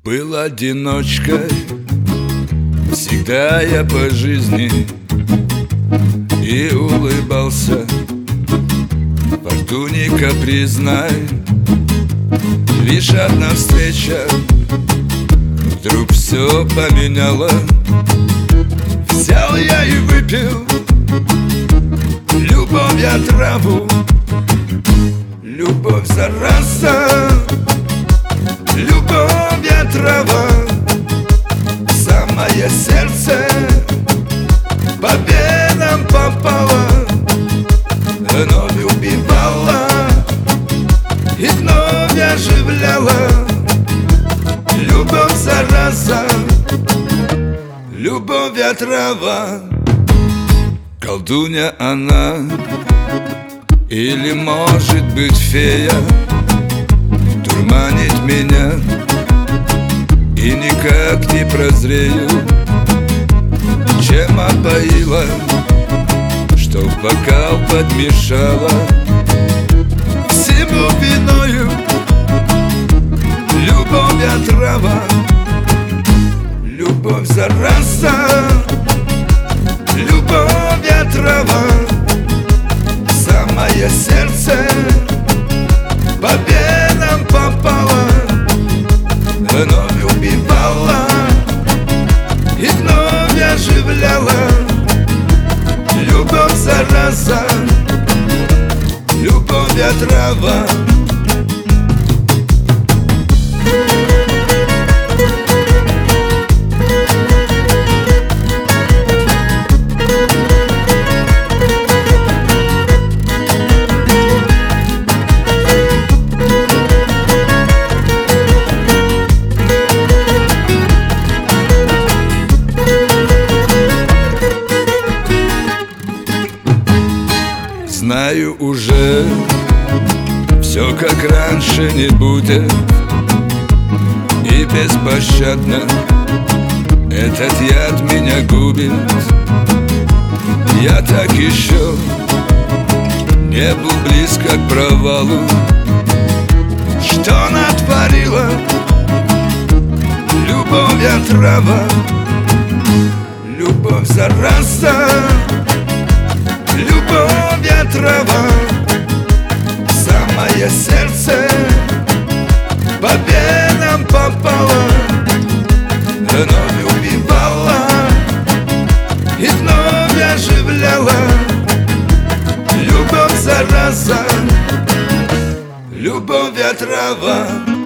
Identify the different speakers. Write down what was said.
Speaker 1: Был одиночкой всегда я по жизни и улыбался фортуне капризной. Лишь одна встреча вдруг все поменяла. Взял я и выпил любовь я траву. Любовь зараза, любовь я трава. Самое сердце по венам попало, вновь убивала и вновь оживляла. Любовь зараза, любовь я трава. Колдунья она или, может быть, фея, дурманит меня и никак не прозрею. Чем опоила, что в бокал подмешала, всему виною любовь я трава. Любовь зараза, любовь я трава. Самое сердце по венам попало, вновь убивала и вновь оживляла. Любовь зараза, любовь я трава. Знаю уже, все как раньше не будет, и беспощадно этот яд меня губит. Я так еще не был близко к провалу. Что натворила любовь я трава. Любовь зараза, любовь я трава. Самое сердце по венам попало, вновь убивала и вновь оживляла. Любовь зараза, любовь я трава.